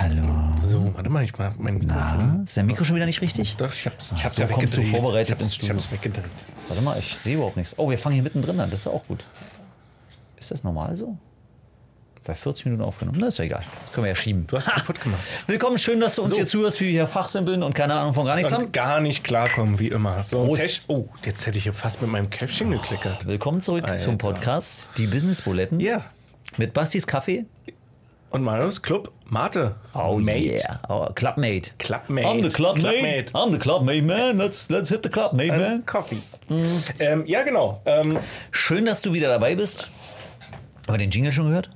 Hallo. So, warte mal, ich mach mein Mikrofon. Na, ist dein Mikro schon wieder nicht richtig? Doch, ich hab's so ja kommst weggedreht. du vorbereitet ins Studio. Ich hab's weggedreht. Warte mal, ich sehe überhaupt nichts. Oh, wir fangen hier mittendrin an, das ist auch gut. Ist das normal so? Bei 40 Minuten aufgenommen. Na, ist ja egal. Das können wir ja schieben. Du hast kaputt gemacht. Willkommen, schön, dass du uns hier zuhörst, wie wir hier fachsimpeln und keine Ahnung von gar nichts haben. Und gar nicht klarkommen, wie immer. So, Prost. oh, jetzt hätte ich hier fast mit meinem Käffchen geklickert. Willkommen zurück Alter. zum Podcast, die Business-Buletten. Ja. Mit Bastis Kaffee. Und Marius Club Mate. Oh Mate. yeah. Oh, Clubmate. Clubmate. I'm the Clubmate. Clubmate. I'm the Clubmate, man. Let's hit the Clubmate, man. Coffee. Ja, genau. Schön, dass du wieder dabei bist. Haben wir den Jingle schon gehört?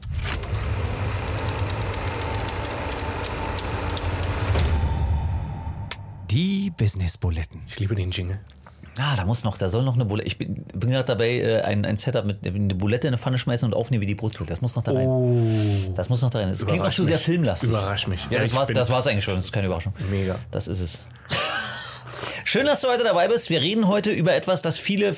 Die Business-Buletten. Ich liebe den Jingle. Ah, da soll noch eine Bulette. Ich bin gerade dabei, ein Setup mit eine Bulette in eine Pfanne schmeißen und aufnehmen wie die Brutzel. Das muss noch da rein. Oh. Das muss noch da rein. Es klingt noch zu sehr filmlastig. Überrasch mich. Ja, das war's eigentlich schon. Das ist keine Überraschung. Mega. Das ist es. Schön, dass du heute dabei bist. Wir reden heute über etwas, das viele,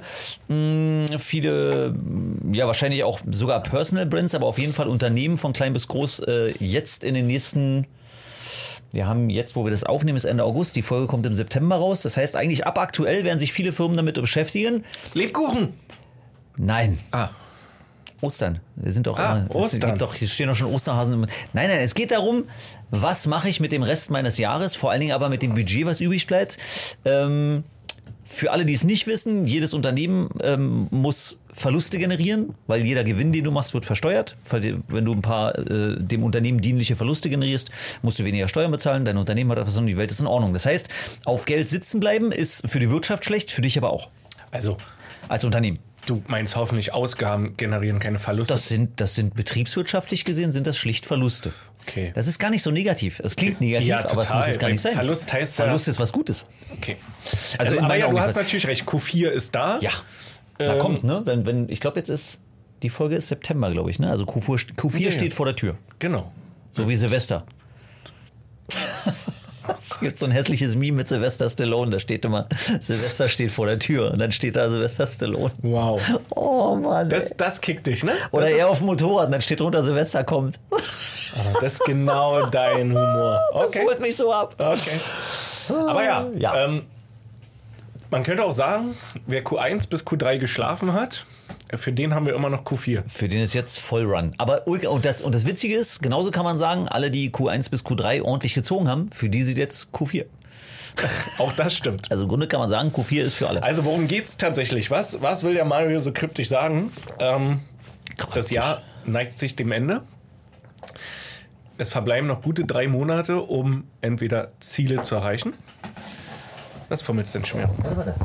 ja wahrscheinlich auch sogar Personal Brands, aber auf jeden Fall Unternehmen von klein bis groß jetzt in den nächsten... Wir haben jetzt, wo wir das aufnehmen, ist Ende August. Die Folge kommt im September raus. Das heißt, eigentlich ab aktuell werden sich viele Firmen damit beschäftigen. Lebkuchen. Nein. Ah. Ostern. Wir sind doch immer. Ostern. Hier stehen doch schon Osterhasen. Nein, es geht darum, was mache ich mit dem Rest meines Jahres, vor allen Dingen aber mit dem Budget, was übrig bleibt. Für alle, die es nicht wissen, jedes Unternehmen muss Verluste generieren, weil jeder Gewinn, den du machst, wird versteuert. Wenn du ein paar dem Unternehmen dienliche Verluste generierst, musst du weniger Steuern bezahlen, dein Unternehmen hat etwas und die Welt ist in Ordnung. Das heißt, auf Geld sitzen bleiben ist für die Wirtschaft schlecht, für dich aber auch. Also, als Unternehmen. Du meinst hoffentlich, Ausgaben generieren keine Verluste? Das sind betriebswirtschaftlich gesehen, sind das schlicht Verluste. Okay. Das ist gar nicht so negativ. Es klingt negativ, Ja, aber es muss es gar nicht sein. Verlust heißt Verlust ist was Gutes. Okay. Also Aber ja, du hast natürlich recht. Q4 ist da. Ja. Da kommt, ne? Wenn, ich glaube, jetzt ist die Folge ist September, glaube ich, ne? Also Q4 steht vor der Tür. Genau. So wie Silvester. Es gibt so ein hässliches Meme mit Sylvester Stallone, da steht immer, Silvester steht vor der Tür und dann steht da Sylvester Stallone. Wow. Oh Mann. Das kickt dich, ne? Oder er auf dem Motorrad und dann steht drunter, Silvester kommt. Das ist genau dein Humor. Okay. Das holt mich so ab. Okay. Aber ja. Man könnte auch sagen, wer Q1 bis Q3 geschlafen hat, für den haben wir immer noch Q4. Für den ist jetzt Vollrun. Aber und das Witzige ist, genauso kann man sagen, alle, die Q1 bis Q3 ordentlich gezogen haben, für die sieht jetzt Q4. Auch das stimmt. Also im Grunde kann man sagen, Q4 ist für alle. Also worum geht's tatsächlich? Was will der Mario so kryptisch sagen? Das Jahr neigt sich dem Ende. Es verbleiben noch gute 3 Monate, um entweder Ziele zu erreichen. Was fummelst denn schon wieder? Warte.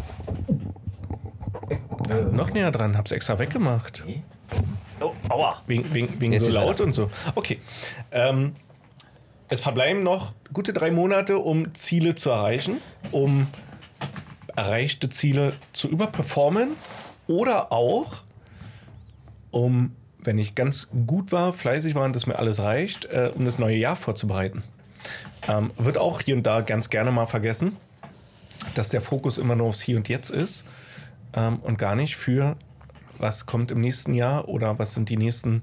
Ja, noch näher dran, hab's extra weggemacht. Oh, aua. Wegen Jetzt so ist er laut da. und so. Okay. Es verbleiben noch gute 3 Monate, um Ziele zu erreichen, um erreichte Ziele zu überperformen oder auch, um, wenn ich ganz gut war, fleißig war und das mir alles reicht, um das neue Jahr vorzubereiten. Wird auch hier und da ganz gerne mal vergessen, dass der Fokus immer nur aufs Hier und Jetzt ist und gar nicht für was kommt im nächsten Jahr oder was sind die nächsten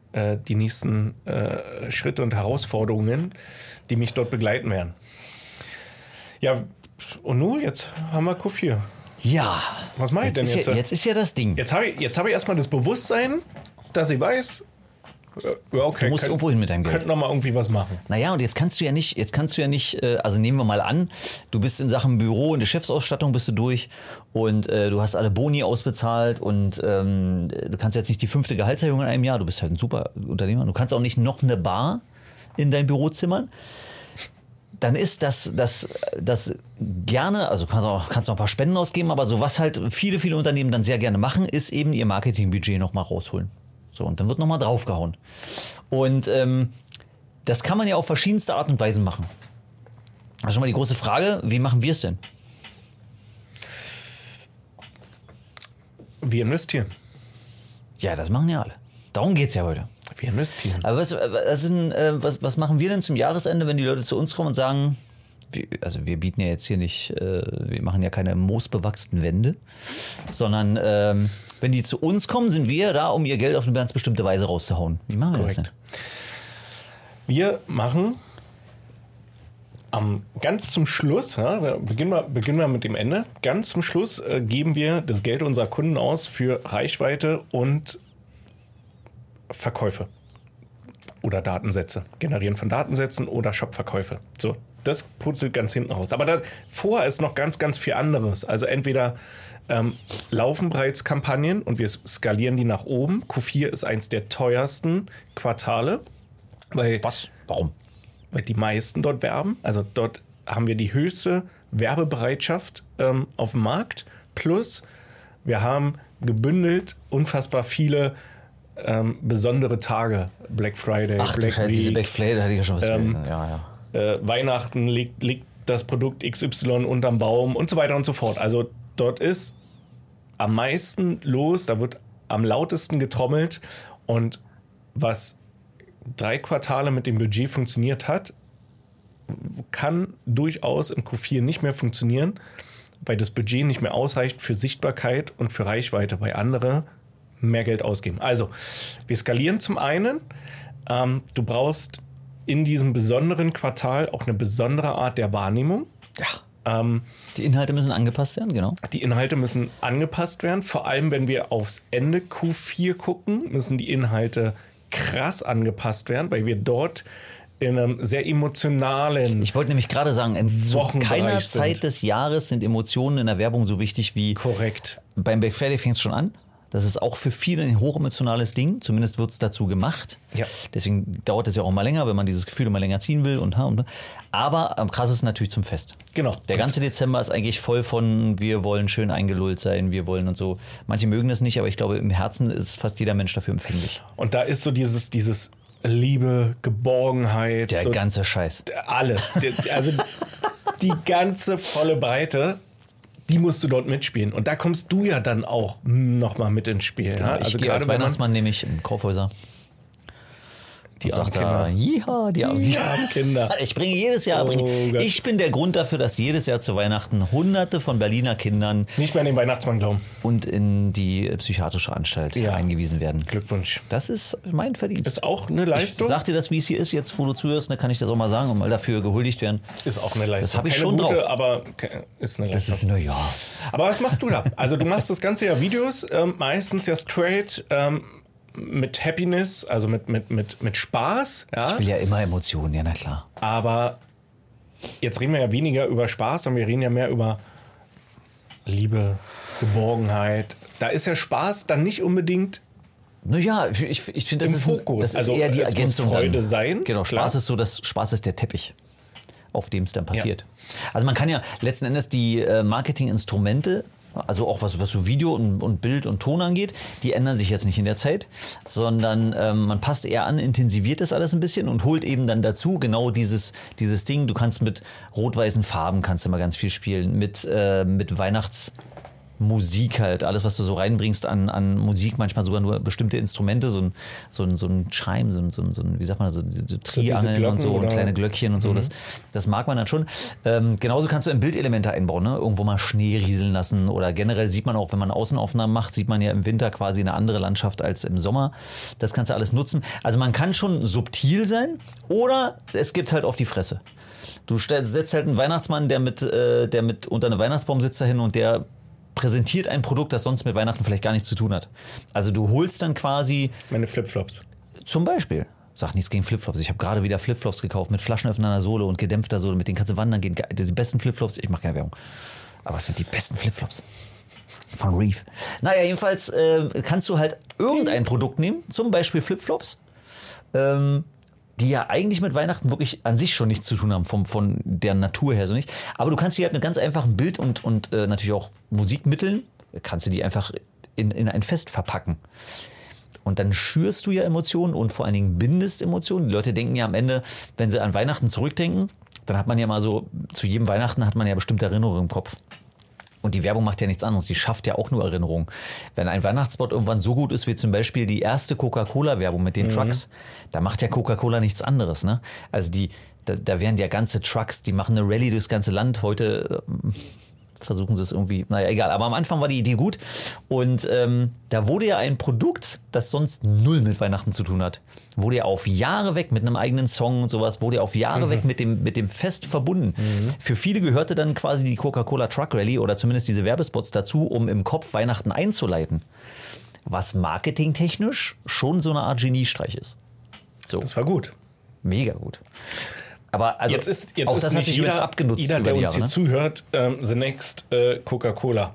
Schritte und Herausforderungen, die mich dort begleiten werden. Ja, und nun, jetzt haben wir Q4. Ja. Was mache ich denn jetzt? Jetzt ist ja das Ding. Jetzt habe ich erstmal das Bewusstsein, dass ich weiß, ja, okay, Du musst irgendwo hin mit deinem Geld. Könnte noch mal irgendwie was machen. Naja, und jetzt kannst du ja nicht, also nehmen wir mal an, du bist in Sachen Büro und die Chefsausstattung bist du durch und du hast alle Boni ausbezahlt und du kannst jetzt nicht die 5. Gehaltserhöhung in einem Jahr, du bist halt ein super Unternehmer, du kannst auch nicht noch eine Bar in dein Büro zimmern. Dann ist das gerne, also kannst auch ein paar Spenden ausgeben, aber so was halt viele Unternehmen dann sehr gerne machen, ist eben ihr Marketingbudget nochmal rausholen. So, und dann wird nochmal draufgehauen. Und das kann man ja auf verschiedenste Art und Weisen machen. Also schon mal die große Frage, wie machen wir es denn? Wir investieren. Ja, das machen ja alle. Darum geht es ja heute. Wir investieren. Aber was machen wir denn zum Jahresende, wenn die Leute zu uns kommen und sagen, wir bieten ja jetzt hier nicht, wir machen ja keine moosbewachsenen Wände, sondern wenn die zu uns kommen, sind wir da, um ihr Geld auf eine ganz bestimmte Weise rauszuhauen. Wie machen wir das denn? Wir machen ganz zum Schluss, ja, beginnen wir mit dem Ende, ganz zum Schluss geben wir das Geld unserer Kunden aus für Reichweite und Verkäufe oder Datensätze, Generieren von Datensätzen oder Shopverkäufe. So, das putzelt ganz hinten raus. Aber davor ist noch ganz, ganz viel anderes. Also entweder laufen bereits Kampagnen und wir skalieren die nach oben. Q4 ist eins der teuersten Quartale. Was? Warum? Weil die meisten dort werben. Also dort haben wir die höchste Werbebereitschaft auf dem Markt. Plus wir haben gebündelt unfassbar viele besondere Tage. Black Friday, Ach, Black Week. diese Black Friday, da hatte ich ja schon was gelesen. Ja. Weihnachten liegt das Produkt XY unterm Baum und so weiter und so fort. Also dort ist am meisten los, da wird am lautesten getrommelt. Und was 3 Quartale mit dem Budget funktioniert hat, kann durchaus im Q4 nicht mehr funktionieren, weil das Budget nicht mehr ausreicht für Sichtbarkeit und für Reichweite, weil andere mehr Geld ausgeben. Also, wir skalieren zum einen. Du brauchst in diesem besonderen Quartal auch eine besondere Art der Wahrnehmung. Ja. Die Inhalte müssen angepasst werden, genau. Die Inhalte müssen angepasst werden. Vor allem, wenn wir aufs Ende Q4 gucken, müssen die Inhalte krass angepasst werden, weil wir dort in einem sehr emotionalen. Ich wollte nämlich gerade sagen, zu keiner Zeit des Jahres sind Emotionen in der Werbung so wichtig wie. Korrekt. Beim Black Friday fängt es schon an. Das ist auch für viele ein hochemotionales Ding. Zumindest wird es dazu gemacht. Ja. Deswegen dauert es ja auch mal länger, wenn man dieses Gefühl immer länger ziehen will. Aber am krassesten natürlich zum Fest. Genau. Der ganze Dezember ist eigentlich voll von wir wollen schön eingelullt sein, wir wollen und so. Manche mögen das nicht, aber ich glaube, im Herzen ist fast jeder Mensch dafür empfänglich. Und da ist so dieses Liebe, Geborgenheit. Der so ganze Scheiß. Alles. Also die ganze volle Breite. Die musst du dort mitspielen. Und da kommst du ja dann auch nochmal mit ins Spiel. Genau, Ja? ich gehe als Weihnachtsmann nämlich in Kaufhäuser. Die armen Kinder. Ja, die armen Kinder. Ich bringe jedes Jahr, ich bin der Grund dafür, dass jedes Jahr zu Weihnachten Hunderte von Berliner Kindern nicht mehr an den Weihnachtsmann glauben. Und in die psychiatrische Anstalt eingewiesen werden. Glückwunsch. Das ist mein Verdienst. Ist auch eine Leistung. Ich sag dir das, wie es hier ist, jetzt wo du zuhörst, kann ich das auch mal sagen und mal dafür gehuldigt werden. Ist auch eine Leistung. Das habe ich keine schon gute, drauf. Aber ist eine Leistung. Das ist, ja. Aber was machst du da? Also du machst das ganze Jahr Videos, meistens ja straight, mit Happiness, also mit Spaß. Ja? Ich will ja immer Emotionen, ja, na klar. Aber jetzt reden wir ja weniger über Spaß, sondern wir reden ja mehr über Liebe, Geborgenheit. Da ist ja Spaß dann nicht unbedingt. Naja, ich finde, das, Fokus. Das ist eher die Ergänzung. Muss Freude sein. Genau, Spaß ist so, Spaß ist der Teppich, auf dem es dann passiert. Ja. Also man kann ja letzten Endes die Marketinginstrumente, also auch was so Video und Bild und Ton angeht, die ändern sich jetzt nicht in der Zeit, sondern man passt eher an, intensiviert das alles ein bisschen und holt eben dann dazu genau dieses Ding. Du kannst mit rot-weißen Farben kannst du mal ganz viel spielen, mit Weihnachtsmusik halt, alles, was du so reinbringst an Musik, manchmal sogar nur bestimmte Instrumente, so ein Chime, so ein, wie sagt man, so Triangeln und so und kleine Glöckchen und so, das mag man dann schon. Genauso kannst du in Bildelemente einbauen, ne? Irgendwo mal Schnee rieseln lassen oder generell sieht man auch, wenn man Außenaufnahmen macht, sieht man ja im Winter quasi eine andere Landschaft als im Sommer. Das kannst du alles nutzen. Also man kann schon subtil sein oder es gibt halt auf die Fresse. Du setzt halt einen Weihnachtsmann, der mit unter einem Weihnachtsbaum sitzt dahin und der präsentiert ein Produkt, das sonst mit Weihnachten vielleicht gar nichts zu tun hat. Also du holst dann quasi... Meine Flipflops. Zum Beispiel. Sag nichts gegen Flipflops. Ich habe gerade wieder Flipflops gekauft mit flaschenöffnernder Sohle und gedämpfter Sohle. Mit denen kannst du wandern gehen. Die besten Flipflops. Ich mache keine Werbung. Aber es sind die besten Flipflops. Von Reef. Naja, jedenfalls kannst du halt irgendein Produkt nehmen. Zum Beispiel Flipflops. Die ja eigentlich mit Weihnachten wirklich an sich schon nichts zu tun haben, von der Natur her so nicht. Aber du kannst die halt mit ganz einfachen Bild und natürlich auch Musikmitteln, kannst du die einfach in ein Fest verpacken. Und dann schürst du ja Emotionen und vor allen Dingen bindest Emotionen. Die Leute denken ja am Ende, wenn sie an Weihnachten zurückdenken, dann hat man ja mal so, zu jedem Weihnachten hat man ja bestimmte Erinnerungen im Kopf. Und die Werbung macht ja nichts anderes, die schafft ja auch nur Erinnerungen. Wenn ein Weihnachtsspot irgendwann so gut ist wie zum Beispiel die erste Coca-Cola-Werbung mit den Trucks, da macht ja Coca-Cola nichts anderes. Ne? Also da werden ja ganze Trucks, die machen eine Rallye durchs ganze Land. Heute versuchen sie es irgendwie, naja, egal. Aber am Anfang war die Idee gut und da wurde ja ein Produkt, das sonst null mit Weihnachten zu tun hat, wurde ja auf Jahre weg mit einem eigenen Song und sowas, wurde ja auf Jahre weg mit dem Fest verbunden. Für viele gehörte dann quasi die Coca-Cola Truck Rally oder zumindest diese Werbespots dazu, um im Kopf Weihnachten einzuleiten. Was marketingtechnisch schon so eine Art Geniestreich ist. So. Das war gut. Mega gut. Aber also Jetzt ist auch das hat nicht sich übrigens abgenutzt jeder, über der die uns Jahre, hier zuhört, the next Coca-Cola.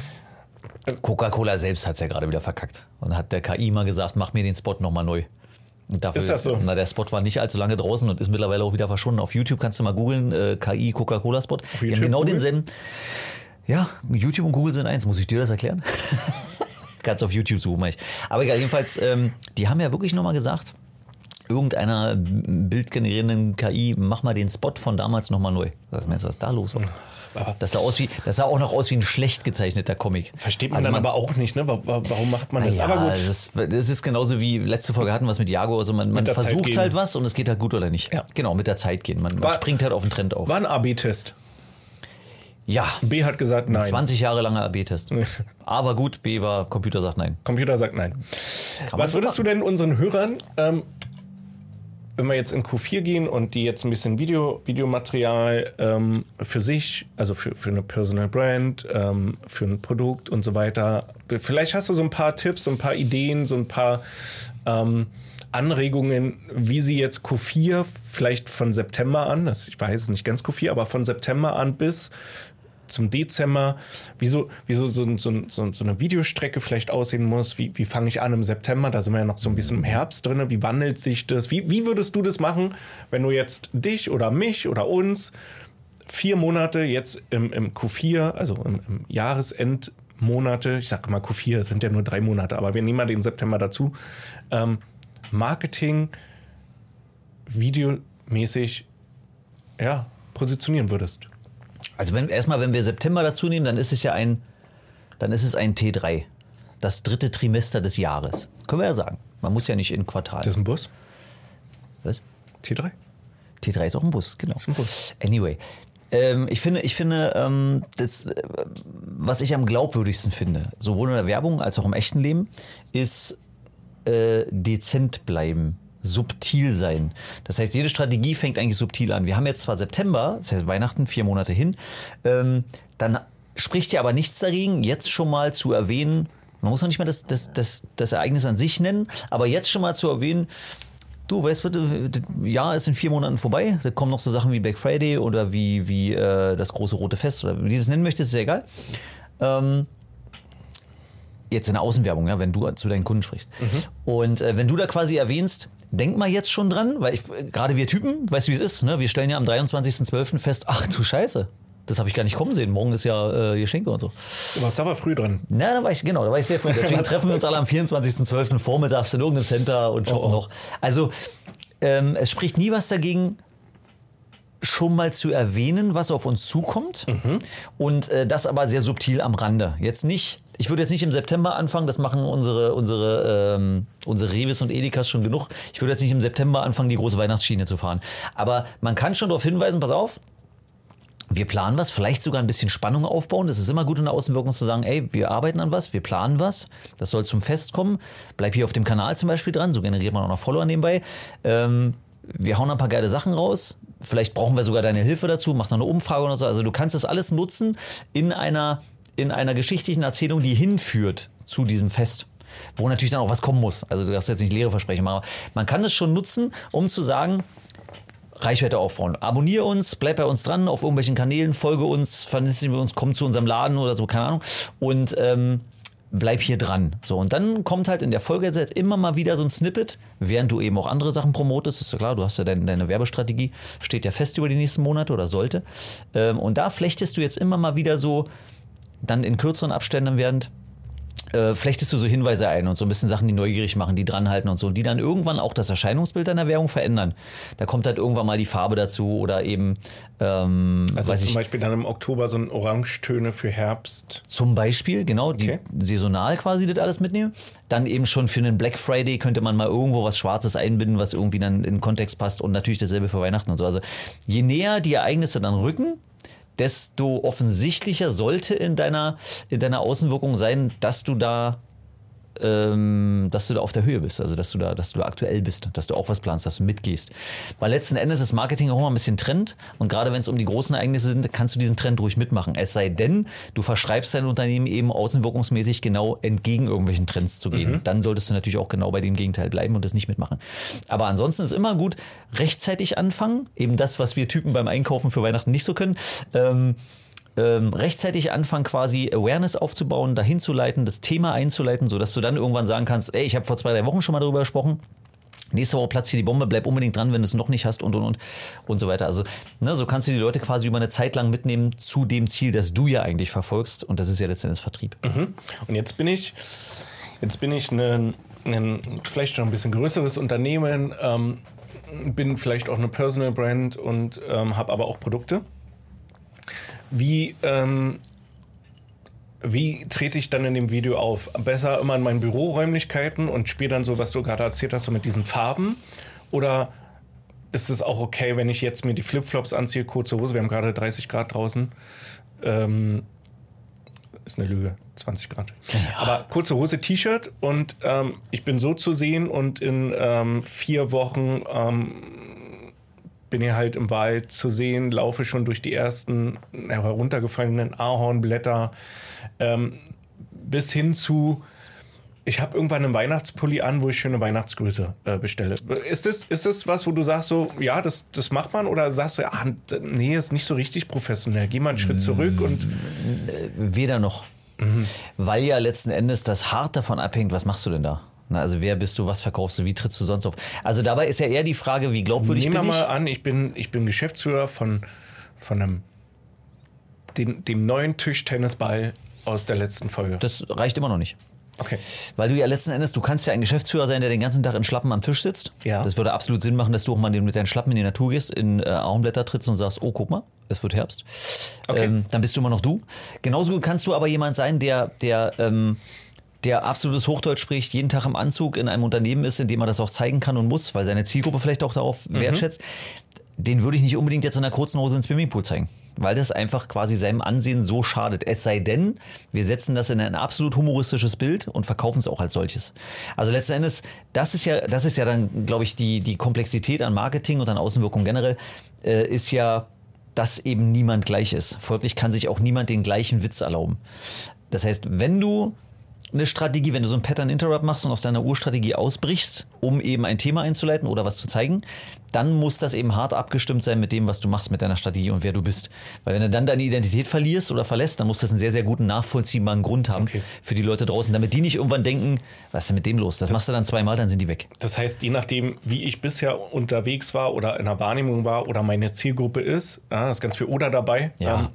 Coca-Cola selbst hat es ja gerade wieder verkackt. Und hat der KI mal gesagt, mach mir den Spot nochmal neu. Und dafür, Ist das so? Na, der Spot war nicht allzu lange draußen und ist mittlerweile auch wieder verschwunden. Auf YouTube kannst du mal googeln, KI Coca-Cola-Spot. Die haben genau denselben. Ja, YouTube und Google sind eins. Muss ich dir das erklären? Kannst auf YouTube suchen, meine ich. Aber egal, jedenfalls, die haben ja wirklich nochmal gesagt, irgendeiner bildgenerierenden KI, mach mal den Spot von damals nochmal neu. Was meinst du, was da los war? Das sah auch noch aus wie ein schlecht gezeichneter Comic. Versteht man dann aber auch nicht, ne? Warum macht man das? Ja, Aber gut. das ist genauso wie letzte Folge hatten wir es mit Jaguar. Also man der Zeit versucht gehen. halt was und es geht halt gut oder nicht. Ja. Genau, mit der Zeit gehen. Man springt halt auf den Trend auf. War ein AB-Test. Ja, B hat gesagt nein. 20 Jahre langer AB-Test. Aber gut, B war, Computer sagt nein. Computer sagt nein. Kann man Was so würdest du denn unseren Hörern, wenn wir jetzt in Q4 gehen und die jetzt ein bisschen Videomaterial für sich, also für eine Personal Brand, für ein Produkt und so weiter, vielleicht hast du so ein paar Tipps, so ein paar Ideen, so ein paar Anregungen, wie sie jetzt Q4 vielleicht von September an, ich weiß es nicht ganz Q4, aber von September an bis zum Dezember, wie so eine Videostrecke vielleicht aussehen muss. Wie fange ich an im September? Da sind wir ja noch so ein bisschen im Herbst drin. Wie wandelt sich das? Wie würdest du das machen, wenn du jetzt dich oder mich oder uns 4 Monate jetzt im Q4, also im Jahresendmonate, ich sage mal Q4, es sind ja nur 3 Monate, aber wir nehmen mal den September dazu, Marketing videomäßig positionieren würdest? Also wenn wir September dazu nehmen, dann ist es ein T3. Das 3. Trimester des Jahres. Können wir ja sagen. Man muss ja nicht in Quartalen. Das ist ein Bus? Was? T3? T3 ist auch ein Bus, genau. Das ist ein Bus. Anyway. Ich finde, das, was ich am glaubwürdigsten finde, sowohl in der Werbung als auch im echten Leben, ist dezent bleiben. Subtil sein. Das heißt, jede Strategie fängt eigentlich subtil an. Wir haben jetzt zwar September, das heißt Weihnachten, 4 Monate hin, dann spricht ja aber nichts dagegen, jetzt schon mal zu erwähnen, man muss noch nicht mal das Ereignis an sich nennen, aber jetzt schon mal zu erwähnen, du weißt, das Jahr ist in 4 Monaten vorbei, da kommen noch so Sachen wie Black Friday oder wie das große rote Fest oder wie du es nennen möchtest, ist ja egal. Jetzt in der Außenwerbung, ja, wenn du zu deinen Kunden sprichst. Und wenn du da quasi erwähnst, denk mal jetzt schon dran, weil gerade wir Typen, weißt du, wie es ist, ne? Wir stellen ja am 23.12. fest, ach du Scheiße, das habe ich gar nicht kommen sehen. Morgen ist ja Geschenke und so. Du warst aber früh dran. Na, da war ich sehr früh. Deswegen treffen wir uns alle am 24.12. vormittags in irgendeinem Center und shoppen noch. Also, es spricht nie was dagegen, schon mal zu erwähnen, was auf uns zukommt. Und das aber sehr subtil am Rande. Ich würde jetzt nicht im September anfangen, das machen unsere Revis und Edekas schon genug. Ich würde jetzt nicht im September anfangen, die große Weihnachtsschiene zu fahren. Aber man kann schon darauf hinweisen, pass auf, wir planen was, vielleicht sogar ein bisschen Spannung aufbauen. Das ist immer gut in der Außenwirkung zu sagen, ey, wir arbeiten an was, wir planen was, das soll zum Fest kommen. Bleib hier auf dem Kanal zum Beispiel dran, so generiert man auch noch Follower nebenbei. Wir hauen ein paar geile Sachen raus. Vielleicht brauchen wir sogar deine Hilfe dazu, mach noch eine Umfrage oder so. Also du kannst das alles nutzen in einer geschichtlichen Erzählung, die hinführt zu diesem Fest. Wo natürlich dann auch was kommen muss. Also du darfst jetzt nicht leere Versprechen machen. Aber man kann es schon nutzen, um zu sagen, Reichweite aufbauen. Abonniere uns, bleib bei uns dran auf irgendwelchen Kanälen, folge uns, vernetze mit uns, komm zu unserem Laden oder so, keine Ahnung. Und bleib hier dran. So, und dann kommt halt in der Folge jetzt immer mal wieder so ein Snippet, während du eben auch andere Sachen promotest. Ist ja klar, du hast ja deine Werbestrategie, steht ja fest über die nächsten Monate oder sollte. Und da flechtest du jetzt immer mal wieder so, dann in kürzeren Abständen während flechtest du so Hinweise ein und so ein bisschen Sachen, die neugierig machen, die dranhalten und so, und die dann irgendwann auch das Erscheinungsbild deiner Werbung verändern. Da kommt halt irgendwann mal die Farbe dazu oder eben also zum Beispiel dann im Oktober so ein Orangetöne für Herbst. Zum Beispiel, genau, die saisonal quasi das alles mitnehmen. Dann eben schon für einen Black Friday könnte man mal irgendwo was Schwarzes einbinden, was irgendwie dann in den Kontext passt, und natürlich dasselbe für Weihnachten und so. Also je näher die Ereignisse dann rücken, desto offensichtlicher sollte in deiner Außenwirkung sein, dass du da auf der Höhe bist, also dass du da aktuell bist, dass du auch was planst, dass du mitgehst. Weil letzten Endes ist Marketing auch immer ein bisschen Trend und gerade wenn es um die großen Ereignisse sind, kannst du diesen Trend ruhig mitmachen. Es sei denn, du verschreibst dein Unternehmen eben außenwirkungsmäßig genau entgegen irgendwelchen Trends zu gehen. Dann solltest du natürlich auch genau bei dem Gegenteil bleiben und das nicht mitmachen. Aber ansonsten ist immer gut, rechtzeitig anfangen, eben das, was wir Typen beim Einkaufen für Weihnachten nicht so können, rechtzeitig anfangen, quasi Awareness aufzubauen, dahin zu leiten, das Thema einzuleiten, sodass du dann irgendwann sagen kannst, ey, ich habe vor 2-3 Wochen schon mal darüber gesprochen, nächste Woche platzt hier die Bombe, bleib unbedingt dran, wenn du es noch nicht hast und so weiter. Also so kannst du die Leute quasi über eine Zeit lang mitnehmen zu dem Ziel, das du ja eigentlich verfolgst und das ist ja letztendlich Vertrieb. Und jetzt bin ich ein vielleicht schon ein bisschen größeres Unternehmen, bin vielleicht auch eine Personal Brand und habe aber auch Produkte. Wie trete ich dann in dem Video auf? Besser immer in meinen Büroräumlichkeiten und spiele dann so, was du gerade erzählt hast, so mit diesen Farben? Oder ist es auch okay, wenn ich jetzt mir die Flipflops anziehe, kurze Hose, wir haben gerade 30 Grad draußen, ist eine Lüge, 20 Grad. Ja. Aber kurze Hose, T-Shirt und ich bin so zu sehen und in 4 Wochen bin ich halt im Wald zu sehen, laufe schon durch die ersten heruntergefallenen Ahornblätter bis hin zu, ich habe irgendwann einen Weihnachtspulli an, wo ich schöne Weihnachtsgrüße bestelle. Ist das was, wo du sagst so, ja, das macht man? Oder sagst du, ja, nee, ist nicht so richtig professionell. Geh mal einen Schritt zurück und... Weder noch. Weil ja letzten Endes das hart davon abhängt, was machst du denn da? Na, also wer bist du, was verkaufst du, wie trittst du sonst auf? Also dabei ist ja eher die Frage, wie glaubwürdig bin ich? Nehmen wir mal an, ich bin Geschäftsführer von dem neuen Tischtennisball aus der letzten Folge. Das reicht immer noch nicht. Okay. Weil du ja letzten Endes, du kannst ja ein Geschäftsführer sein, der den ganzen Tag in Schlappen am Tisch sitzt. Ja. Das würde absolut Sinn machen, dass du auch mal mit deinen Schlappen in die Natur gehst, in Ahornblätter trittst und sagst, oh, guck mal, es wird Herbst. Okay. Dann bist du immer noch du. Genauso gut kannst du aber jemand sein, der absolutes Hochdeutsch spricht, jeden Tag im Anzug in einem Unternehmen ist, in dem er das auch zeigen kann und muss, weil seine Zielgruppe vielleicht auch darauf wertschätzt. Den würde ich nicht unbedingt jetzt in einer kurzen Hose ins Swimmingpool zeigen, weil das einfach quasi seinem Ansehen so schadet. Es sei denn, wir setzen das in ein absolut humoristisches Bild und verkaufen es auch als solches. Also letzten Endes, das ist ja dann, glaube ich, die Komplexität an Marketing und an Außenwirkung generell, ist ja, dass eben niemand gleich ist. Folglich kann sich auch niemand den gleichen Witz erlauben. Das heißt, wenn du eine Strategie, wenn du so ein Pattern Interrupt machst und aus deiner Urstrategie ausbrichst, um eben ein Thema einzuleiten oder was zu zeigen, dann muss das eben hart abgestimmt sein mit dem, was du machst mit deiner Strategie und wer du bist. Weil wenn du dann deine Identität verlierst oder verlässt, dann muss das einen sehr, sehr guten, nachvollziehbaren Grund haben für die Leute draußen, damit die nicht irgendwann denken, was ist denn mit dem los? Das machst du dann 2-mal, dann sind die weg. Das heißt, je nachdem, wie ich bisher unterwegs war oder in der Wahrnehmung war oder meine Zielgruppe ist, ist ganz viel Oder dabei. Ja.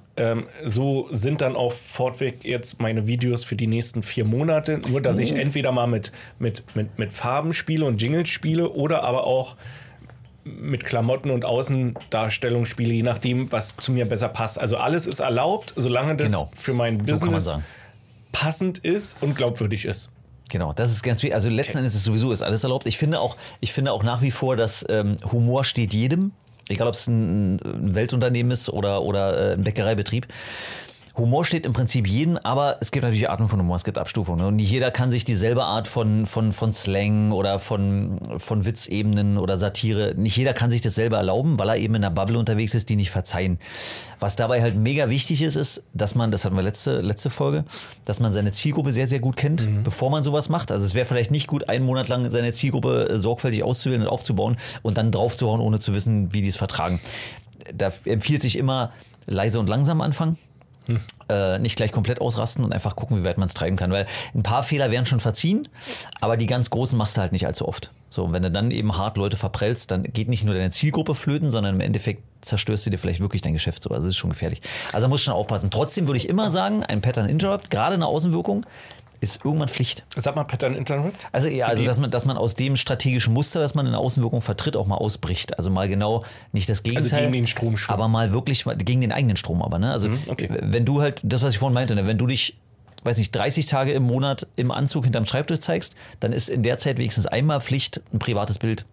So sind dann auch fortweg jetzt meine Videos für die nächsten 4 Monate. Nur, dass ich entweder mal mit Farben spiele und Jingles spiele oder aber auch mit Klamotten und Außendarstellung spiele, je nachdem, was zu mir besser passt. Also alles ist erlaubt, solange das für mein Business passend ist und glaubwürdig ist. Genau, das ist ganz wichtig. Also letzten Endes ist sowieso alles erlaubt. Ich finde auch nach wie vor, dass Humor steht jedem. Egal, ob es ein Weltunternehmen ist oder ein Bäckereibetrieb. Humor steht im Prinzip jedem, aber es gibt natürlich Arten von Humor, es gibt Abstufungen. Ne? Und nicht jeder kann sich dieselbe Art von Slang oder von Witzebenen oder Satire, nicht jeder kann sich dasselbe erlauben, weil er eben in einer Bubble unterwegs ist, die nicht verzeihen. Was dabei halt mega wichtig ist, dass man, das hatten wir letzte Folge, dass man seine Zielgruppe sehr, sehr gut kennt, bevor man sowas macht. Also es wäre vielleicht nicht gut, einen Monat lang seine Zielgruppe sorgfältig auszuwählen und aufzubauen und dann draufzuhauen, ohne zu wissen, wie die es vertragen. Da empfiehlt sich immer leise und langsam anfangen. Nicht gleich komplett ausrasten und einfach gucken, wie weit man es treiben kann, weil ein paar Fehler werden schon verziehen, aber die ganz großen machst du halt nicht allzu oft. So, und wenn du dann eben hart Leute verprellst, dann geht nicht nur deine Zielgruppe flöten, sondern im Endeffekt zerstörst du dir vielleicht wirklich dein Geschäft so. Also das ist schon gefährlich. Also musst schon aufpassen. Trotzdem würde ich immer sagen, ein Pattern Interrupt, gerade eine Außenwirkung, ist irgendwann Pflicht. Sag mal Pattern Interrupt. Also ja, dass man aus dem strategischen Muster, das man in der Außenwirkung vertritt, auch mal ausbricht. Also mal genau nicht das Gegenteil. Also gegen den Strom schwimmen. Aber mal wirklich gegen den eigenen Strom aber. Ne? Also wenn du halt, das was ich vorhin meinte, ne? Wenn du dich, weiß nicht, 30 Tage im Monat im Anzug hinterm Schreibtisch zeigst, dann ist in der Zeit wenigstens einmal Pflicht, ein privates Bild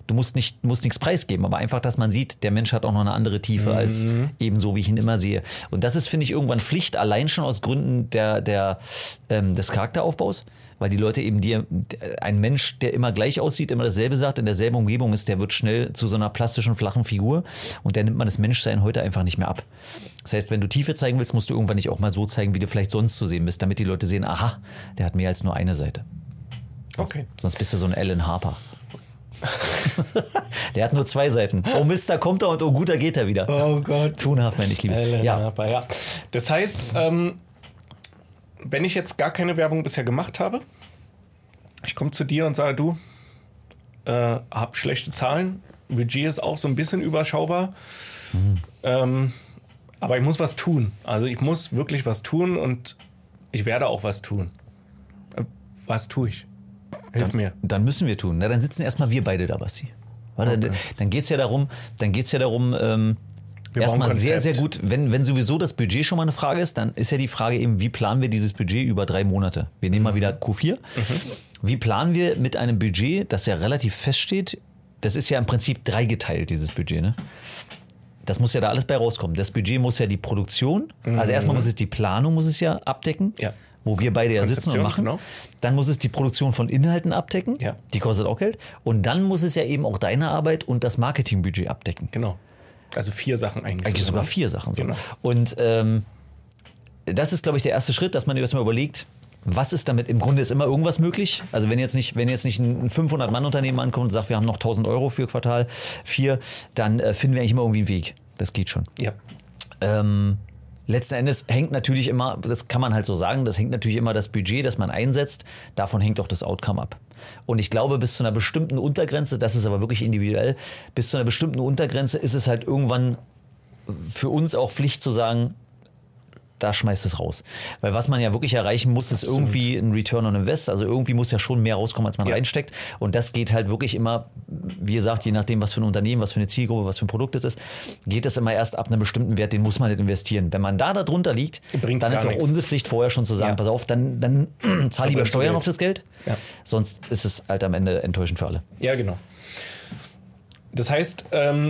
Du musst nichts preisgeben, aber einfach, dass man sieht, der Mensch hat auch noch eine andere Tiefe als eben so, wie ich ihn immer sehe. Und das ist, finde ich, irgendwann Pflicht, allein schon aus Gründen des Charakteraufbaus, weil die Leute eben ein Mensch, der immer gleich aussieht, immer dasselbe sagt, in derselben Umgebung ist, der wird schnell zu so einer plastischen, flachen Figur und der nimmt man das Menschsein heute einfach nicht mehr ab. Das heißt, wenn du Tiefe zeigen willst, musst du irgendwann nicht auch mal so zeigen, wie du vielleicht sonst zu sehen bist, damit die Leute sehen, aha, der hat mehr als nur eine Seite. Okay. Sonst bist du so ein Alan Harper. Der hat nur 2 Seiten. Oh Mist, da kommt er und oh gut, da geht er wieder. Oh Gott. Thun Halfman, ich liebe es. Ja. Das heißt, wenn ich jetzt gar keine Werbung bisher gemacht habe, ich komme zu dir und sage, du, hab schlechte Zahlen, Budget ist auch so ein bisschen überschaubar, aber ich muss was tun. Also ich muss wirklich was tun und ich werde auch was tun. Was tue ich? Hilf mir. Dann müssen wir tun. Na, dann sitzen erstmal wir beide da, Basti. Okay. Dann geht es ja darum, erstmal sehr, sehr gut, wenn sowieso das Budget schon mal eine Frage ist, dann ist ja die Frage eben, wie planen wir dieses Budget über 3 Monate? Wir nehmen mal wieder Q4. Wie planen wir mit einem Budget, das ja relativ feststeht? Das ist ja im Prinzip dreigeteilt, dieses Budget, ne? Das muss ja da alles bei rauskommen. Das Budget muss ja die Produktion, also erstmal muss es die Planung muss es ja abdecken. Ja. Wo wir beide ja sitzen und machen. Genau. Dann muss es die Produktion von Inhalten abdecken. Ja. Die kostet auch Geld. Und dann muss es ja eben auch deine Arbeit und das Marketingbudget abdecken. Genau. Also 4 Sachen eigentlich. Eigentlich sogar 4 Sachen. So. Genau. Und das ist, glaube ich, der erste Schritt, dass man erstmal überlegt, was ist damit? Im Grunde ist immer irgendwas möglich. Also wenn jetzt nicht ein 500-Mann-Unternehmen ankommt und sagt, wir haben noch 1.000 Euro für Quartal 4, dann finden wir eigentlich immer irgendwie einen Weg. Das geht schon. Ja. Letzten Endes hängt natürlich immer, das kann man halt so sagen, das hängt natürlich immer das Budget, das man einsetzt, davon hängt auch das Outcome ab. Und ich glaube, bis zu einer bestimmten Untergrenze, das ist aber wirklich individuell, bis zu einer bestimmten Untergrenze ist es halt irgendwann für uns auch Pflicht zu sagen, da schmeißt es raus. Weil was man ja wirklich erreichen muss, ist irgendwie ein Return on Invest. Also irgendwie muss ja schon mehr rauskommen, als man reinsteckt. Und das geht halt wirklich immer, wie gesagt, je nachdem, was für ein Unternehmen, was für eine Zielgruppe, was für ein Produkt es ist, geht das immer erst ab einem bestimmten Wert, den muss man nicht investieren. Wenn man da drunter liegt, dann ist auch unsere Pflicht vorher schon zu sagen, pass auf, dann zahl lieber Steuern auf das Geld. Ja. Sonst ist es halt am Ende enttäuschend für alle. Ja, genau. Das heißt,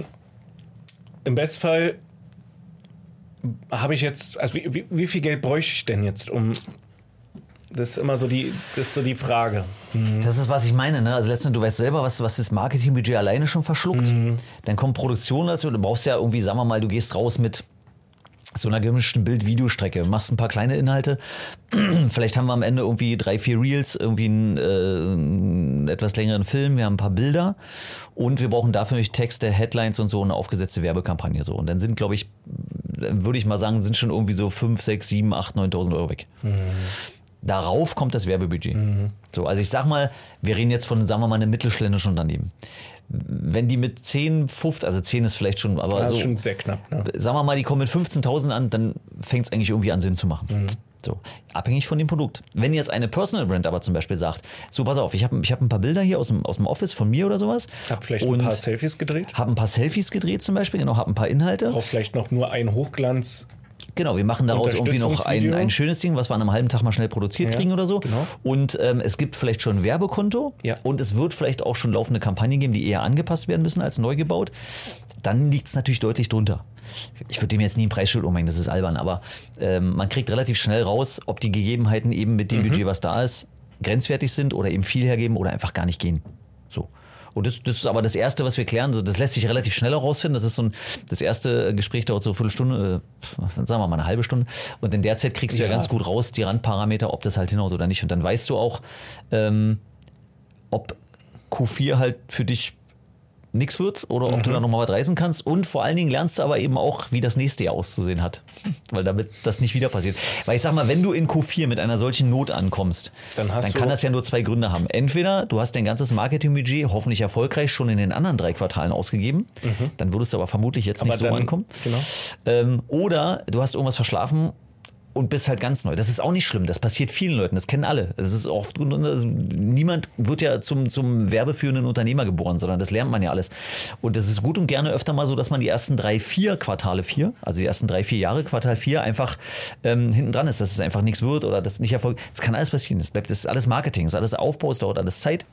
im Bestfall habe ich jetzt, also wie viel Geld bräuchte ich denn jetzt, um, das ist immer so die Frage. Das ist, was ich meine, ne? Also letztendlich, du weißt selber, was das Marketingbudget alleine schon verschluckt. Dann kommt Produktion dazu, du brauchst ja irgendwie, sagen wir mal, du gehst raus mit so einer gemischten Bild-Video-Strecke, machst ein paar kleine Inhalte, vielleicht haben wir am Ende irgendwie 3, 4 Reels, irgendwie einen etwas längeren Film, wir haben ein paar Bilder und wir brauchen dafür natürlich Texte, Headlines und so, eine aufgesetzte Werbekampagne so. Und dann sind, glaube ich, würde ich mal sagen, sind schon irgendwie so 5, 6, 7, 8, 9.000 Euro weg. Darauf kommt das Werbebudget. So, also ich sag mal, wir reden jetzt von, sagen wir mal, einem mittelständischen Unternehmen. Wenn die mit 10, 15, also 10 ist vielleicht schon, aber so, ist schon sehr knapp. Ne? Sagen wir mal, die kommen mit 15.000 an, dann fängt es eigentlich irgendwie an Sinn zu machen. So, abhängig von dem Produkt. Wenn jetzt eine Personal Brand aber zum Beispiel sagt, so pass auf, ich hab ein paar Bilder hier aus dem Office von mir oder sowas. Hab vielleicht ein paar Selfies gedreht. Hab ein paar Selfies gedreht zum Beispiel, genau, hab ein paar Inhalte. Braucht vielleicht noch nur ein Hochglanz. Genau, wir machen daraus irgendwie noch ein schönes Ding, was wir an einem halben Tag mal schnell produziert kriegen oder so. Genau. Und es gibt vielleicht schon ein Werbekonto und es wird vielleicht auch schon laufende Kampagnen geben, die eher angepasst werden müssen als neu gebaut. Dann liegt es natürlich deutlich drunter. Ich würde dem jetzt nie ein Preisschild umhängen, das ist albern, aber man kriegt relativ schnell raus, ob die Gegebenheiten eben mit dem Budget, was da ist, grenzwertig sind oder eben viel hergeben oder einfach gar nicht gehen. So. Und das ist aber das Erste, was wir klären. Das lässt sich relativ schnell herausfinden. Das ist das erste Gespräch dauert so eine Viertelstunde, sagen wir mal eine halbe Stunde. Und in der Zeit kriegst du ja ganz gut raus, die Randparameter, ob das halt hinhaut oder nicht. Und dann weißt du auch, ob Q4 halt für dich nichts wird oder ob du da nochmal was reißen kannst. Und vor allen Dingen lernst du aber eben auch, wie das nächste Jahr auszusehen hat. Weil damit das nicht wieder passiert. Weil ich sag mal, wenn du in Q4 mit einer solchen Not ankommst, dann kann das ja nur 2 Gründe haben. Entweder du hast dein ganzes Marketingbudget hoffentlich erfolgreich schon in den anderen 3 Quartalen ausgegeben. Dann würdest du aber vermutlich jetzt nicht so ankommen. Genau. Oder du hast irgendwas verschlafen und bist halt ganz neu. Das ist auch nicht schlimm. Das passiert vielen Leuten. Das kennen alle. Es ist oft, niemand wird ja zum werbeführenden Unternehmer geboren, sondern das lernt man ja alles. Und das ist gut und gerne öfter mal so, dass man die ersten 3, 4 Quartale 4, also die ersten 3, 4 Jahre, Quartal 4 einfach hinten dran ist, dass es einfach nichts wird oder das nicht erfolgt. Das kann alles passieren. Das ist alles Marketing, das ist alles Aufbau, es dauert alles Zeit.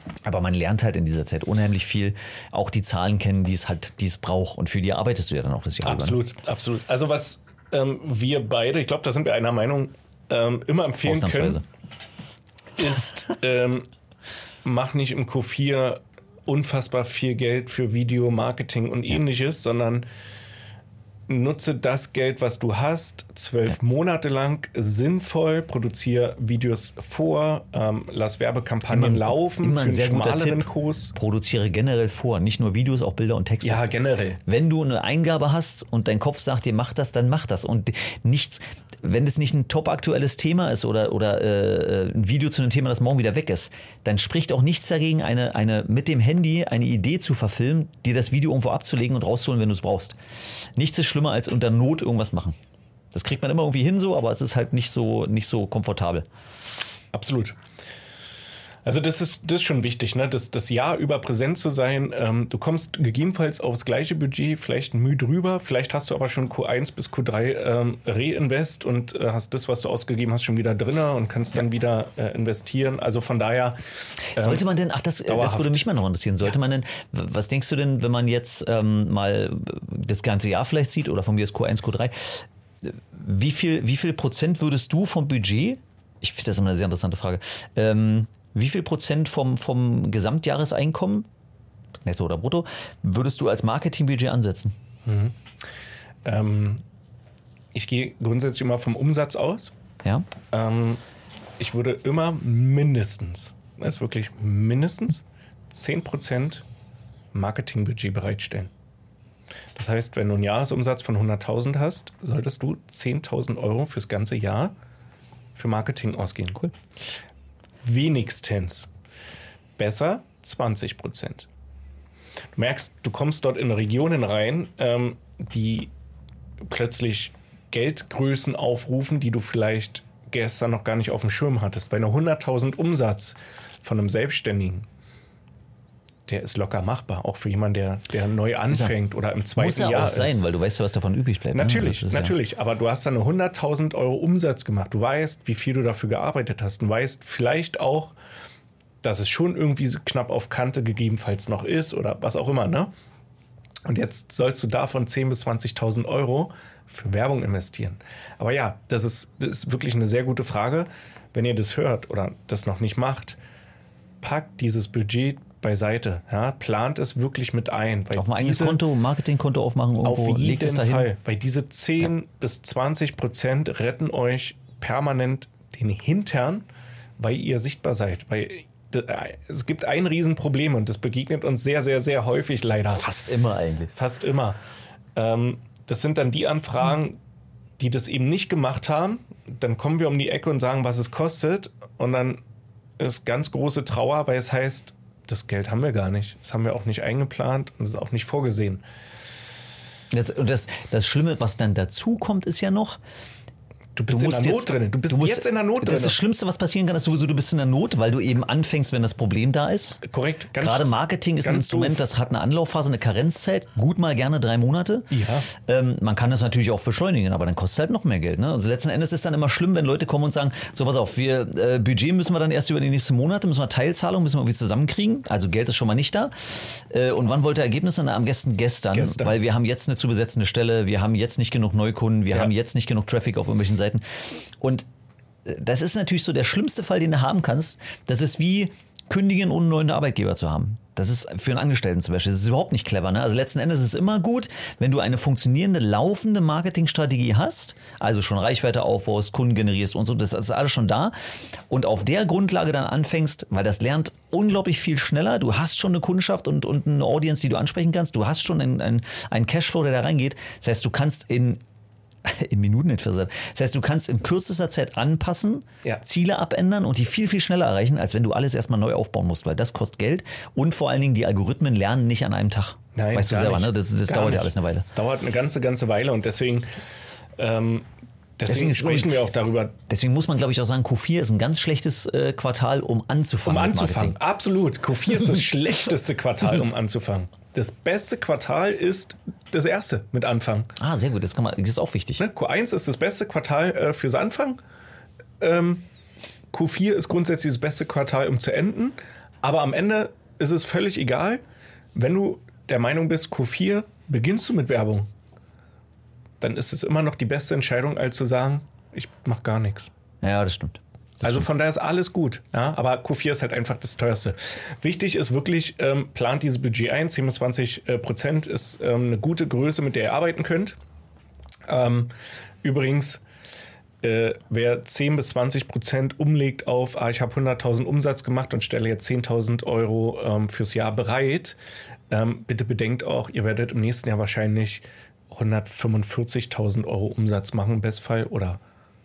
Aber man lernt halt in dieser Zeit unheimlich viel, auch die Zahlen kennen, die es braucht. Und für die arbeitest du ja dann auch das Jahr Absolut, über. Ne? absolut. Also was wir beide, ich glaube, da sind wir einer Meinung, immer empfehlen können, ist, mach nicht im Q4 unfassbar viel Geld für Video, Marketing und ähnliches, sondern nutze das Geld, was du hast, 12 Monate lang sinnvoll, produziere Videos vor, lass Werbekampagnen laufen immer für ein sehr einen guter schmaleren Tipp. Kurs. Produziere generell vor, nicht nur Videos, auch Bilder und Texte. Ja, generell. Wenn du eine Eingabe hast und dein Kopf sagt dir, mach das, dann mach das. Und nichts, wenn es nicht ein top aktuelles Thema ist oder ein Video zu einem Thema, das morgen wieder weg ist, dann spricht auch nichts dagegen, eine mit dem Handy eine Idee zu verfilmen, dir das Video irgendwo abzulegen und rauszuholen, wenn du es brauchst. Nichts ist schlimmer als unter Not irgendwas machen. Das kriegt man immer irgendwie hin so, aber es ist halt nicht so komfortabel. Absolut. Also das ist schon wichtig, ne? Das Jahr über präsent zu sein. Du kommst gegebenenfalls aufs gleiche Budget, vielleicht ein Mühe drüber. Vielleicht hast du aber schon Q1 bis Q3 Reinvest und hast das, was du ausgegeben hast, schon wieder drin und kannst dann wieder investieren. Also von daher... Sollte man denn, das würde mich mal noch interessieren, sollte man denn, was denkst du denn, wenn man jetzt mal das ganze Jahr vielleicht sieht oder von mir ist Q1, Q3, wie viel Prozent würdest du vom Budget, ich finde das immer eine sehr interessante Frage, wie viel Prozent vom Gesamtjahreseinkommen, netto oder brutto, würdest du als Marketingbudget ansetzen? Ich gehe grundsätzlich immer vom Umsatz aus. Ja. Ich würde immer mindestens 10% Marketingbudget bereitstellen. Das heißt, wenn du einen Jahresumsatz von 100.000 hast, solltest du 10.000 Euro fürs ganze Jahr für Marketing ausgehen. Cool. Wenigstens. Besser 20%. Du merkst, du kommst dort in Regionen rein, die plötzlich Geldgrößen aufrufen, die du vielleicht gestern noch gar nicht auf dem Schirm hattest. Bei einer 100.000 Umsatz von einem Selbstständigen, der ist locker machbar, auch für jemanden, der neu anfängt oder im zweiten Jahr ist. Muss ja auch sein, weil du weißt ja, was davon übrig bleibt. Natürlich, ne? natürlich. Ja. Aber du hast dann eine 100.000 Euro Umsatz gemacht. Du weißt, wie viel du dafür gearbeitet hast. Du weißt vielleicht auch, dass es schon irgendwie so knapp auf Kante gegebenenfalls noch ist oder was auch immer, ne? Und jetzt sollst du davon 10.000 bis 20.000 Euro für Werbung investieren. Aber ja, das ist wirklich eine sehr gute Frage. Wenn ihr das hört oder das noch nicht macht, packt dieses Budget beiseite. Ja, plant es wirklich mit ein. Auf ein eigenes Konto, Marketingkonto aufmachen, irgendwo, auf legt es jeden dahin. Fall. Weil diese 10 bis 20% retten euch permanent den Hintern, weil ihr sichtbar seid. Weil es gibt ein Riesenproblem und das begegnet uns sehr, sehr, sehr häufig leider. Fast immer eigentlich. Fast immer. Das sind dann die Anfragen, die das eben nicht gemacht haben. Dann kommen wir um die Ecke und sagen, was es kostet. Und dann ist ganz große Trauer, weil es heißt, das Geld haben wir gar nicht. Das haben wir auch nicht eingeplant und das ist auch nicht vorgesehen. Das Schlimme, was dann dazu kommt, ist ja noch, Du bist in der Not drin. Du bist jetzt in der Not drin. Das ist das Schlimmste, was passieren kann, ist sowieso, du bist in der Not, weil du eben anfängst, wenn das Problem da ist. Korrekt. Gerade Marketing ist ein Instrument, das hat eine Anlaufphase, eine Karenzzeit, gut mal gerne 3 Monate. Ja. Man kann das natürlich auch beschleunigen, aber dann kostet es halt noch mehr Geld. Ne? Also letzten Endes ist es dann immer schlimm, wenn Leute kommen und sagen, so pass auf, Budget müssen wir dann erst über die nächsten Monate, müssen wir Teilzahlung, müssen wir irgendwie zusammenkriegen. Also Geld ist schon mal nicht da. Und wann wollt ihr Ergebnisse? Na, am besten gestern, weil wir haben jetzt eine zu besetzende Stelle, wir haben jetzt nicht genug Neukunden, wir haben jetzt nicht genug Traffic auf irgendwelchen Seiten. Und das ist natürlich so der schlimmste Fall, den du haben kannst. Das ist wie kündigen, ohne einen neuen Arbeitgeber zu haben. Das ist für einen Angestellten zum Beispiel. Das ist überhaupt nicht clever. Ne? Also letzten Endes ist es immer gut, wenn du eine funktionierende, laufende Marketingstrategie hast, also schon Reichweite aufbaust, Kunden generierst und so, das ist alles schon da. Und auf der Grundlage dann anfängst, weil das lernt unglaublich viel schneller. Du hast schon eine Kundschaft und eine Audience, die du ansprechen kannst. Du hast schon einen Cashflow, der da reingeht. Das heißt, du kannst in Minuten nicht versagt. Das heißt, du kannst in kürzester Zeit anpassen, Ziele abändern und die viel, viel schneller erreichen, als wenn du alles erstmal neu aufbauen musst, weil das kostet Geld und vor allen Dingen die Algorithmen lernen nicht an einem Tag. Nein, weißt du selber, nicht. ne? Das dauert ja alles eine Weile. Das dauert eine ganze Weile und deswegen sprechen wir auch darüber. Deswegen muss man, glaube ich, auch sagen, Q4 ist ein ganz schlechtes Quartal, um anzufangen. Absolut. Q4 ist das schlechteste Quartal, um anzufangen. Das beste Quartal ist das erste mit Anfang. Ah, sehr gut. Das ist auch wichtig. Ne? Q1 ist das beste Quartal fürs Anfang. Q4 ist grundsätzlich das beste Quartal, um zu enden. Aber am Ende ist es völlig egal, wenn du der Meinung bist, Q4 beginnst du mit Werbung, dann ist es immer noch die beste Entscheidung, als zu sagen, ich mache gar nichts. Ja, das stimmt. Also von daher ist alles gut. Ja? Aber Q4 ist halt einfach das teuerste. Wichtig ist wirklich, plant dieses Budget ein. 10-20% ist eine gute Größe, mit der ihr arbeiten könnt. Übrigens, wer 10-20% umlegt auf, ich habe 100.000 Umsatz gemacht und stelle jetzt 10.000 Euro fürs Jahr bereit, bitte bedenkt auch, ihr werdet im nächsten Jahr wahrscheinlich 145.000 Euro Umsatz machen im Bestfall oder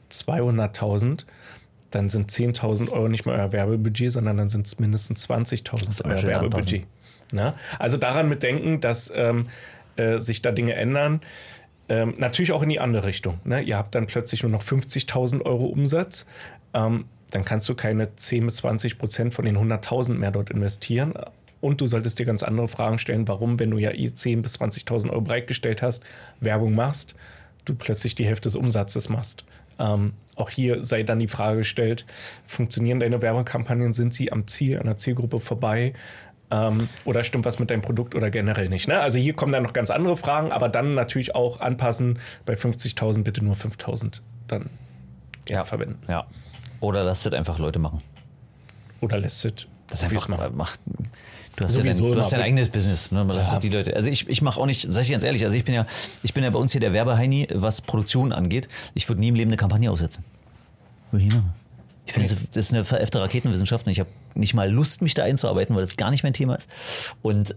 200.000. Dann sind 10.000 Euro nicht mehr euer Werbebudget, sondern dann sind es mindestens 20.000 euer Werbebudget. Na? Also daran mitdenken, dass sich da Dinge ändern. Natürlich auch in die andere Richtung. Ne? Ihr habt dann plötzlich nur noch 50.000 Euro Umsatz. Dann kannst du keine 10-20% von den 100.000 mehr dort investieren. Und du solltest dir ganz andere Fragen stellen, warum, wenn du ja 10.000 bis 20.000 Euro bereitgestellt hast, Werbung machst, du plötzlich die Hälfte des Umsatzes machst. Auch hier sei dann die Frage gestellt, funktionieren deine Werbekampagnen, sind sie am Ziel, an der Zielgruppe vorbei oder stimmt was mit deinem Produkt oder generell nicht? Ne? Also hier kommen dann noch ganz andere Fragen, aber dann natürlich auch anpassen, bei 50.000 bitte nur 5.000 dann verwenden. Ja, oder lasst es einfach Leute machen. Oder lässt es das einfach macht. Du hast dein eigenes Business, ne? Die Leute. Also ich mache auch nicht, sag ich ganz ehrlich, also ich bin ja bei uns hier der Werbeheini, was Produktion angeht. Ich würde nie im Leben eine Kampagne aussetzen. Würde ich nie machen. Ich finde, das ist eine veräffte Raketenwissenschaft und ich habe nicht mal Lust, mich da einzuarbeiten, weil das gar nicht mein Thema ist. Und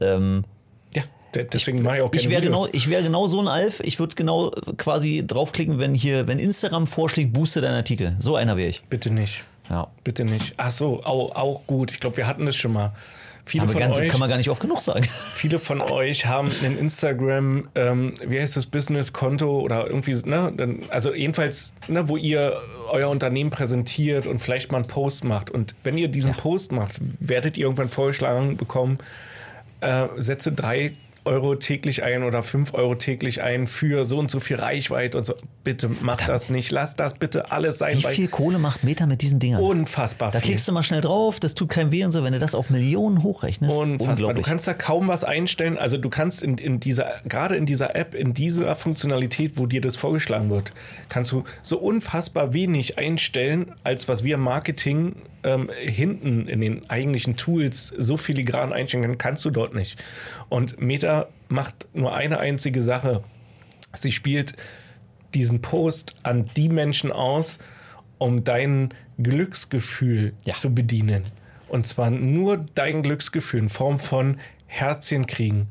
deswegen mache ich auch keine Videos. Ich wäre genau so ein Alf. Ich würde genau quasi draufklicken, wenn Instagram vorschlägt, booste deinen Artikel. So einer wäre ich. Bitte nicht. Ja. Bitte nicht. Ach so, auch gut. Ich glaube, wir hatten das schon mal. Viele von euch, kann man gar nicht oft genug sagen. Viele von euch haben ein Instagram, wie heißt das, Business-Konto oder irgendwie, ne? Also jedenfalls, ne, wo ihr euer Unternehmen präsentiert und vielleicht mal einen Post macht. Und wenn ihr diesen Post macht, werdet ihr irgendwann vorgeschlagen bekommen, setze 3 Euro täglich ein oder 5 Euro täglich ein für so und so viel Reichweite und so. Bitte macht das nicht. Lasst das bitte alles sein. Wie viel Kohle macht Meta mit diesen Dingern? Unfassbar viel. Da klickst du mal schnell drauf, das tut keinem weh und so. Wenn du das auf Millionen hochrechnest, unfassbar. Du kannst da kaum was einstellen. Also du kannst gerade in dieser App, in dieser Funktionalität, wo dir das vorgeschlagen wird, kannst du so unfassbar wenig einstellen, als was wir im Marketing hinten in den eigentlichen Tools so filigran einstellen können, kannst du dort nicht. Und Meta macht nur eine einzige Sache. Sie spielt diesen Post an die Menschen aus, um dein Glücksgefühl zu bedienen. Und zwar nur dein Glücksgefühl in Form von Herzchen kriegen.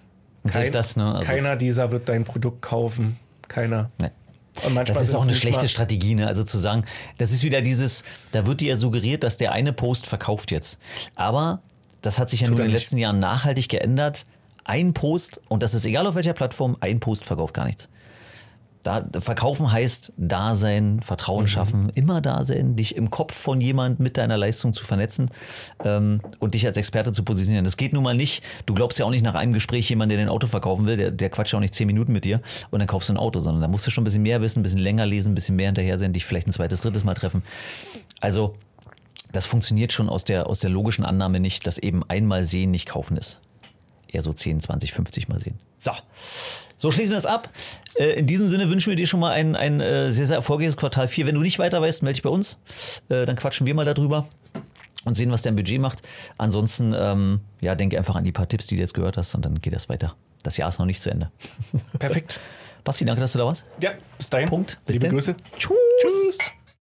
Keiner dieser wird dein Produkt kaufen. Keiner. Nee. Und das ist auch eine schlechte Strategie, ne? Also zu sagen, das ist wieder da wird dir ja suggeriert, dass der eine Post verkauft jetzt. Aber das hat sich ja nun in den letzten Jahren nachhaltig geändert. Ein Post, und das ist egal auf welcher Plattform, ein Post verkauft gar nichts. Verkaufen heißt da sein, Vertrauen schaffen, immer da sein, dich im Kopf von jemand mit deiner Leistung zu vernetzen und dich als Experte zu positionieren. Das geht nun mal nicht. Du glaubst ja auch nicht nach einem Gespräch jemand, der dein Auto verkaufen will, der quatscht ja auch nicht 10 Minuten mit dir und dann kaufst du ein Auto, sondern da musst du schon ein bisschen mehr wissen, ein bisschen länger lesen, ein bisschen mehr hinterher sein, dich vielleicht ein zweites, drittes Mal treffen. Also das funktioniert schon aus der logischen Annahme nicht, dass eben einmal sehen nicht kaufen ist. Eher so 10, 20, 50 Mal sehen. So schließen wir das ab. In diesem Sinne wünschen wir dir schon mal ein sehr, sehr erfolgreiches Quartal 4. Wenn du nicht weiter weißt, melde dich bei uns. Dann quatschen wir mal darüber und sehen, was dein Budget macht. Ansonsten, denke einfach an die paar Tipps, die du jetzt gehört hast und dann geht das weiter. Das Jahr ist noch nicht zu Ende. Perfekt. Basti, danke, dass du da warst. Ja, bis dahin. Punkt. Liebe Grüße. Tschüss.